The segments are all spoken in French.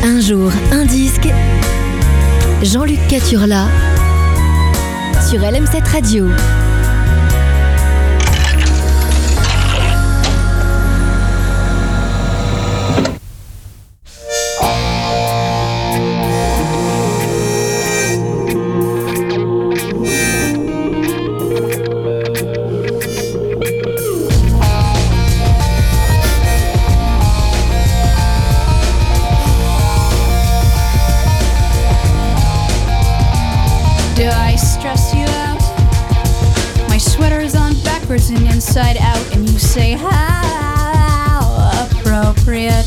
Un jour, un disque. Jean-Luc Caturla sur LM7 Radio. Do I stress you out? My sweater's on backwards and inside out, and you say how appropriate.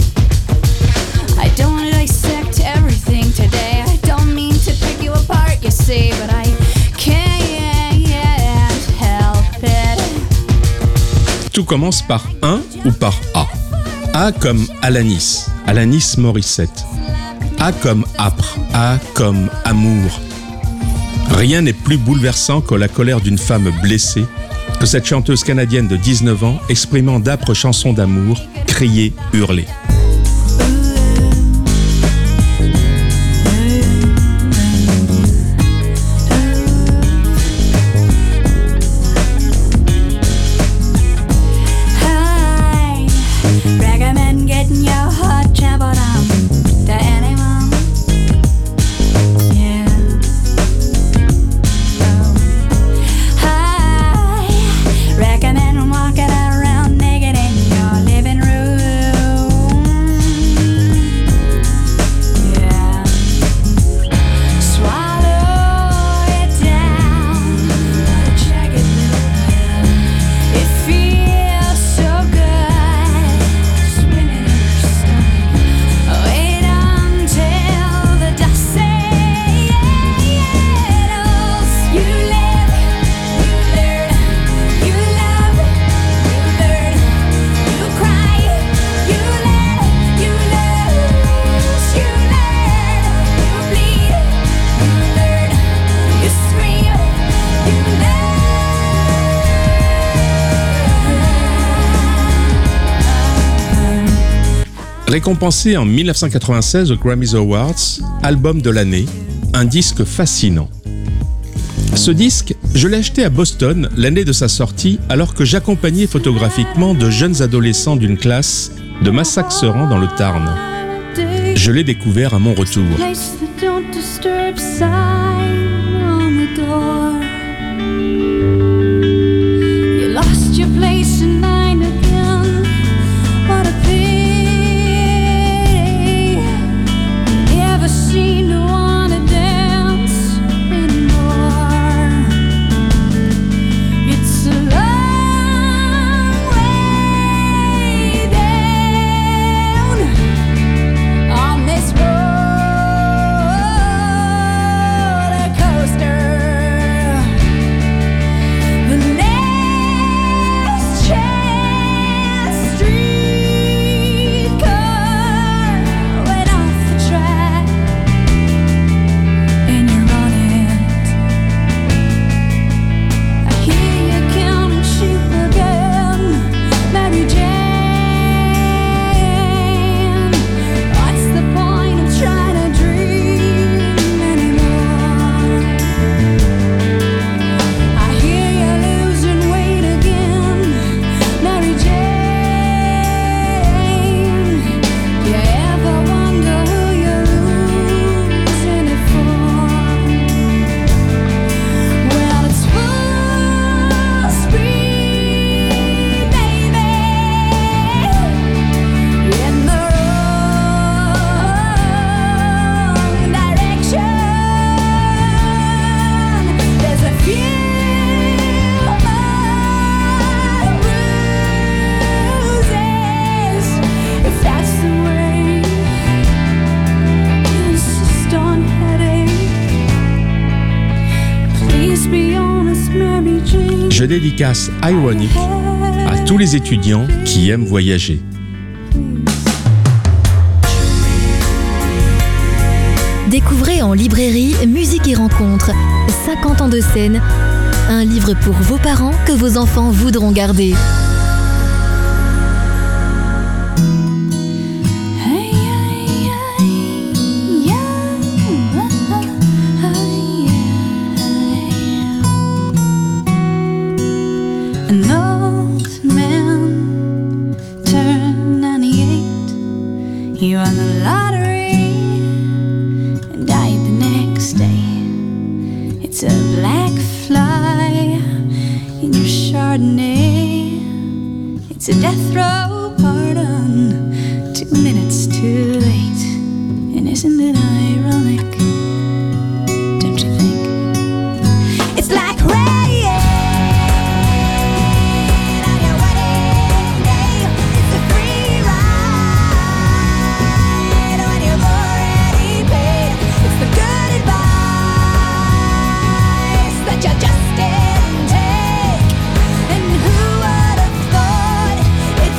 I don't want to dissect everything today. I don't mean to pick you apart, you see, but I can't help it. Tout commence par un ou par A. A comme Alanis, Alanis Morissette. A comme âpre, A comme amour. Rien n'est plus bouleversant que la colère d'une femme blessée, que cette chanteuse canadienne de 19 ans exprimant d'âpres chansons d'amour, crier, hurler. Récompensé en 1996 aux Grammy Awards, album de l'année, un disque fascinant. Ce disque, je l'ai acheté à Boston l'année de sa sortie alors que j'accompagnais photographiquement de jeunes adolescents d'une classe de Massac-Seran dans le Tarn. Je l'ai découvert à mon retour. Je dédicace Ironic à tous les étudiants qui aiment voyager. Découvrez en librairie Musique et Rencontres, 50 ans de scène, un livre pour vos parents que vos enfants voudront garder. Hey, hey, hey. You won the lottery and died the next day. It's a black fly in your Chardonnay. It's a death row pardon, 2 minutes too late. And isn't it ironic? Don't you think? It's like rain on your wedding day. It's a free ride when you've already paid. It's the good advice that you just didn't take. And who would have thought it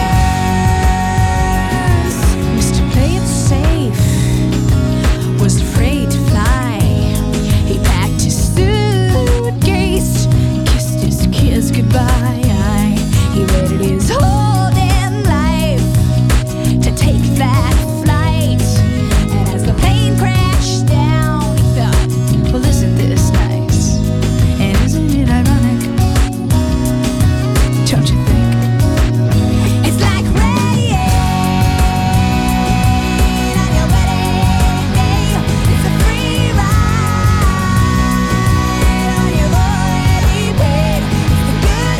figures? Mr. Play It Safe was afraid to fly. He packed his suitcase, kissed his kids goodbye. He waited his whole damn life to take that flight. And as the plane crashed down, he thought, well, isn't this nice? And isn't it ironic? Don't you think? It's like rain on your wedding day. It's a free ride when you've already paid. It's the good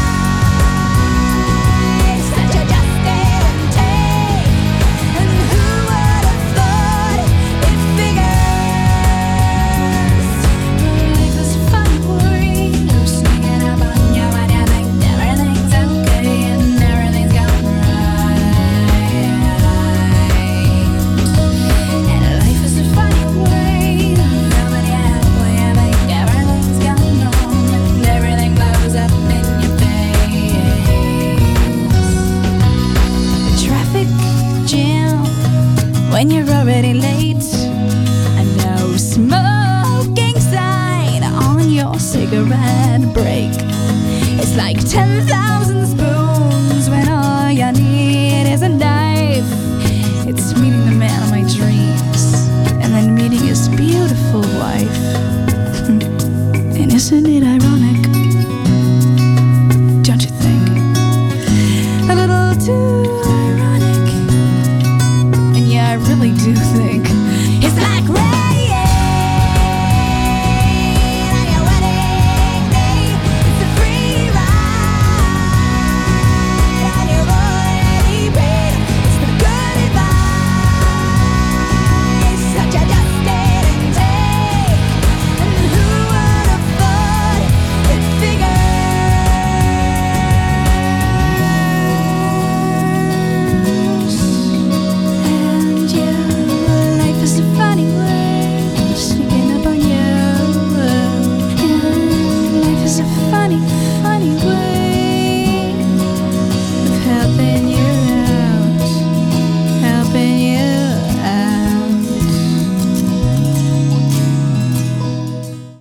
advice that you just didn't take. And who would have thought it figures? Life is a fun worry, no sneaking up on you when you think everything's okay and everything's going right. And life is a funny way, nobody halfway, I think everything's gone wrong and everything blows up in your face. The traffic jam when you're already late, a no smoking sign on your cigarette break. It's like 10,000